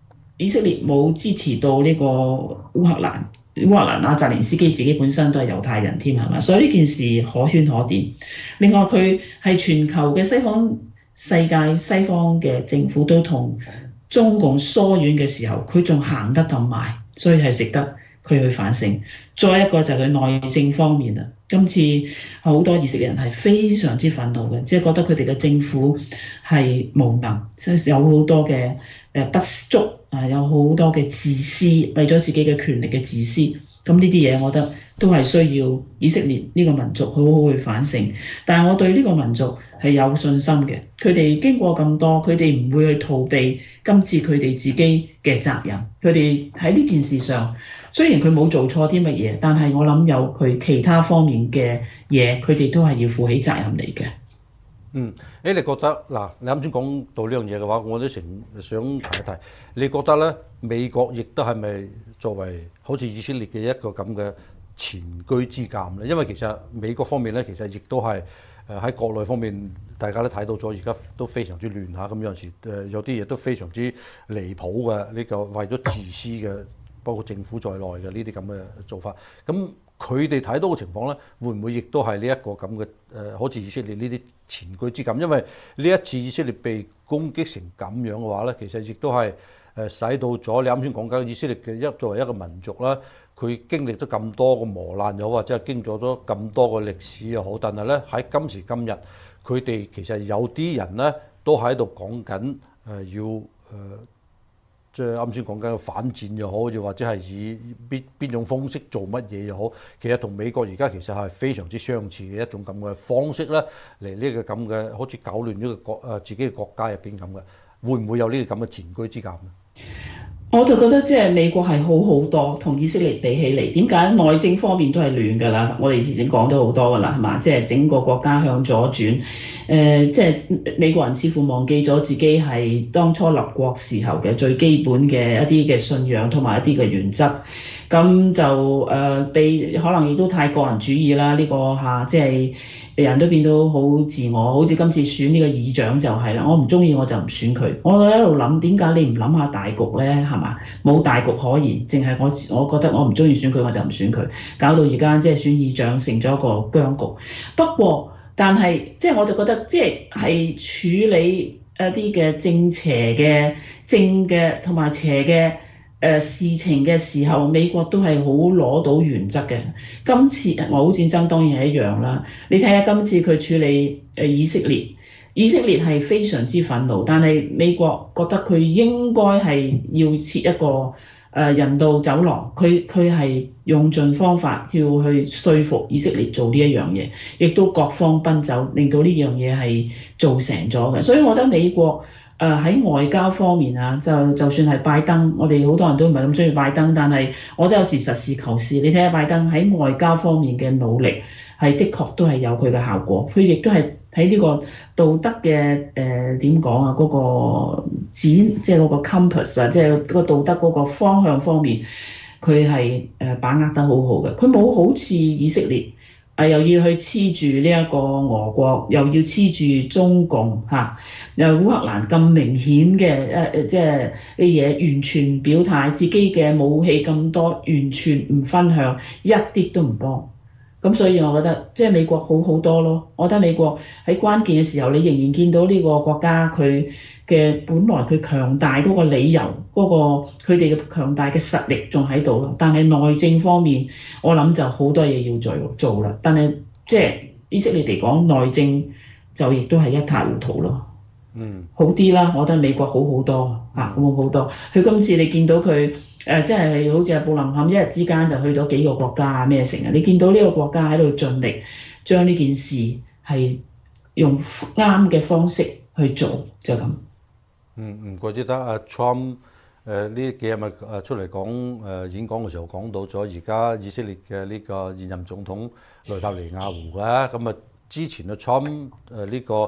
以色列冇支持到呢個烏克蘭。烏克蘭啊，澤連斯基自己本身都係猶太人添，係嘛？所以呢件事可圈可點。另外佢係全球嘅西方世界西方嘅政府都同中共疏遠嘅時候，佢仲行得咁埋，所以係值得佢去反省。再一個就係佢內政方面啦，今次好多以色列人係非常之憤怒嘅，即係覺得佢哋嘅政府係無能，即係有好多嘅誒不足啊，有好多嘅自私，為咗自己嘅權力嘅自私。咁呢啲嘢，我覺得都係需要以色列呢個民族好好去反省。但係我對呢個民族係有信心嘅，佢哋經過咁多，佢哋唔會去逃避今次佢哋自己嘅責任。佢哋喺呢件事上，雖然佢冇做錯啲乜嘢，但係我諗有佢其他方面嘅嘢，佢哋都係要負起責任嚟嘅。 嗯，誒，你覺得嗱？你啱先講到呢樣嘢嘅話，我都成想提一提。你覺得咧，美國亦都係咪作為好似以色列嘅一個咁嘅前車之鑑咧？因為其實美國方面咧，其實亦都係誒喺國內方面，大家都睇到咗，而家都非常之亂嚇。咁有陣時誒有啲嘢都非常之離譜嘅，呢個為咗自私嘅，包括政府在內嘅呢啲咁嘅做法。咁佢哋睇到嘅情況咧，會唔會亦都係呢一個咁嘅誒，好似以色列呢啲前車之鑑？因為呢一次以色列被攻擊成咁樣嘅話咧，其實亦都係誒使到咗你啱先講緊以色列嘅一作為一個民族啦，佢經歷咗咁多個磨難又好，或者係經歷咗咁多個歷史又好，但係咧喺今時今日，佢哋其實有啲人咧都喺度講緊誒要誒。呃即係啱先講緊反戰又好，又或者係以邊邊種方式做乜嘢又好，其實同美國而家其實係非常之相似嘅一種咁嘅方式咧，嚟呢個咁嘅好似搞亂咗個國誒自己嘅國家入邊咁嘅，會唔會有呢個咁嘅前車之鑑咧？ 我就覺得即係美國係好好多，同以色列比起嚟，點解內政方面都係亂㗎啦？我哋以前講咗好多㗎啦，係嘛？即係整個國家向左轉，誒、呃，即係美國人似乎忘記咗自己係當初立國時候嘅最基本嘅一啲嘅信仰同埋一啲嘅原則，咁就誒被、呃、可能亦都太個人主義啦，呢、這個嚇、啊、即係。人都變到好自我，好似今次選呢個議長就係啦，我唔中意我就唔選佢。我喺度諗點解你唔諗下大局咧？係嘛，冇大局可言，淨係我我覺得我唔中意選佢，我就唔選佢，搞到而家即係選議長成咗一個僵局。不過，但係即係我就覺得即係係處理一啲嘅正邪嘅正嘅同埋邪嘅。誒事情嘅時候，美國都係好攞到原則嘅。今次俄烏戰爭當然係一樣啦。你睇下今次佢處理誒以色列，以色列係非常之憤怒，但係美國覺得佢應該係要設一個誒人道走廊，佢佢係用盡方法要去說服以色列做呢一樣嘢，亦都各方奔走，令到呢樣嘢係做成咗嘅。所以我覺得美國。誒喺、呃、外交方面啊，就就算係拜登，我哋好多人都唔係咁中意拜登，但係我都有時實事求是。你睇下拜登喺外交方面嘅努力，係的確都係有佢嘅效果。佢亦都係喺呢個道德嘅誒點講啊，嗰、嗰個指即係嗰個 compass 啊，即係嗰個道德嗰個方向方面，佢係誒把握得好好嘅。佢冇好似以色列。啊！又要去黐住呢一個俄國，又要黐住中共嚇，又烏克蘭咁明顯嘅誒誒，即係啲嘢完全表態，自己嘅武器咁多，完全唔分享，一啲都唔幫。咁所以我覺得即係美國好好多咯。我覺得美國喺關鍵嘅時候，你仍然見到呢個國家佢嘅本來佢強大嗰個理由，嗰、嗰個佢哋嘅強大嘅實力仲喺度咯。但係內政方面，我諗就好多嘢要做做啦。但係即係以色列嚟講，內政就亦都係一塌糊塗咯。嗯，好啲啦，我覺得美國好好多啊，好好多。佢今次你見到佢誒，即係好似係布林肯一日之間就去咗幾個國家啊，咩成啊？你見到呢個國家喺度盡力將呢件事係用啱嘅方式去做，就咁。 嗯，唔怪之得阿 Trump 誒呢幾日咪誒出嚟講誒演講嘅時候講到咗而家以色列嘅呢個現任總統內塔尼亞胡嘅，咁啊之前嘅 Trump 誒呢個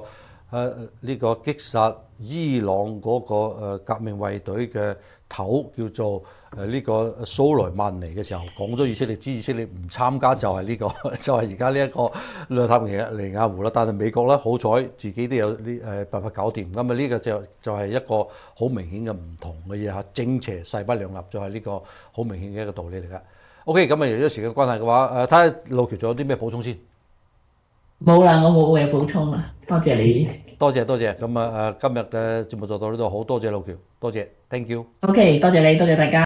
誒呢個擊殺伊朗嗰個革命衛隊嘅頭叫做誒呢個蘇萊曼尼嘅時候，講咗以色列知以色列唔參加就係呢、這個就係而家呢一個內塔尼尼亞胡啦。但係美國咧好彩自己都有呢誒辦法搞掂，咁啊呢個就就係一個好明顯嘅唔同嘅嘢嚇，正邪勢不兩立就係呢個好明顯嘅一個道理嚟㗎。OK，咁啊由於時間關係嘅話，誒睇下路橋仲有啲咩補充先。 冇啦，我冇嘢補充啦，多謝你。 多謝多謝，咁啊誒今日嘅節目就到呢度，好多謝路橋，多謝 ，thank you。 OK，多謝你，多謝大家。